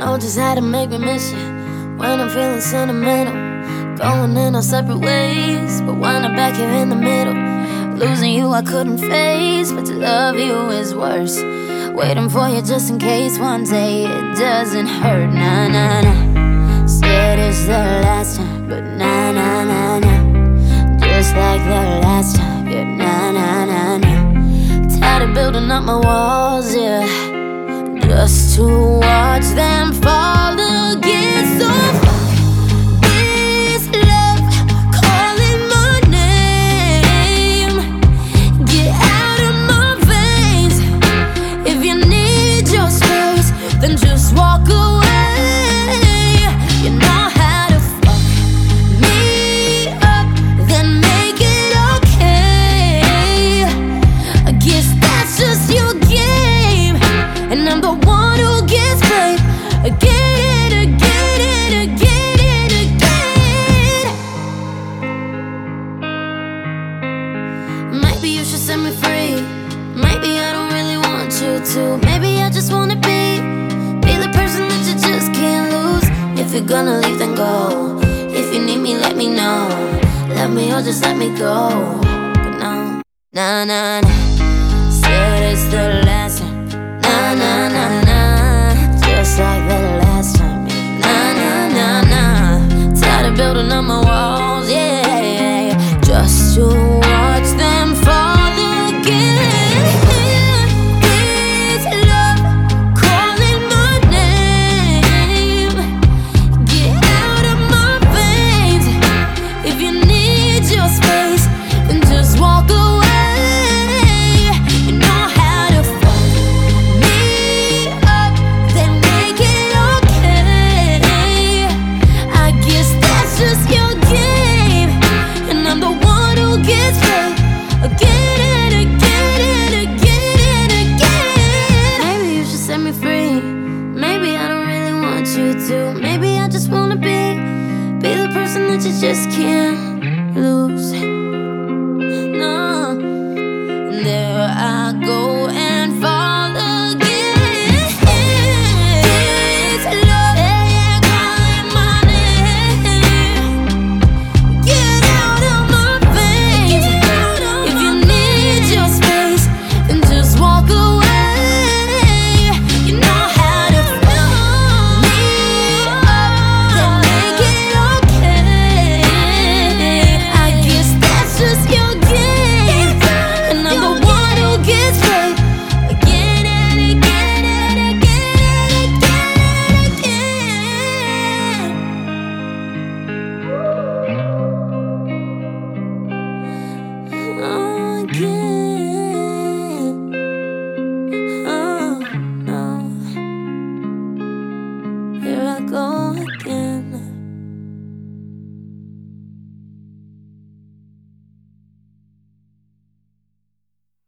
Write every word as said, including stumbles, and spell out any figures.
know just how to make me miss you when I'm feeling sentimental. Going in our separate ways, but when I'm back here in the middle. Losing you I couldn't face, but to love you is worse. Waiting for you just in case one day it doesn't hurt. Nah, nah, nah. Said it's the last time, but nah, nah, nah, nah. Just like the last time, yeah, nah, nah, nah, nah. Tired of building up my walls, yeah, just to watch them fall again. So fuck this love calling my name. Get out of my veins. If you need your space, then just walk away. You know how to fuck me up, then make it okay. I guess that's just your game, and I'm the one who gets paid. Again, again, and again, and again. Maybe you should set me free. Maybe I don't really want you to. Maybe I just wanna be Be the person that you just can't lose. If you're gonna leave, then go. If you need me, let me know. Let me or just let me go. But no, nah, nah, nah. Said it's the last time. Nah, nah, nah, nah. Just like the last time, yeah. Nah, nah, nah, nah. Tired of building up my walls, yeah, just to watch them fall again. This love calling my name. Get out of my veins. If you need your space, then just walk away. You know how to fuck me up, then make it okay. I guess that's just your game, and I'm the one who gets paid. Again and again and again and again. Maybe you should set me free. Maybe I don't really want you to. Maybe I just wanna be Be the person that you just can't lose. No, and there I go and fall again. This love, yeah, calling my name. Get out of my veins. If you need your space, then just walk away. You know how to fuck me up, then make it okay. I guess that's just your game, and I'm the one who gets paid. Again and again and again and again and again. Oh, again. Oh, no. Here I go.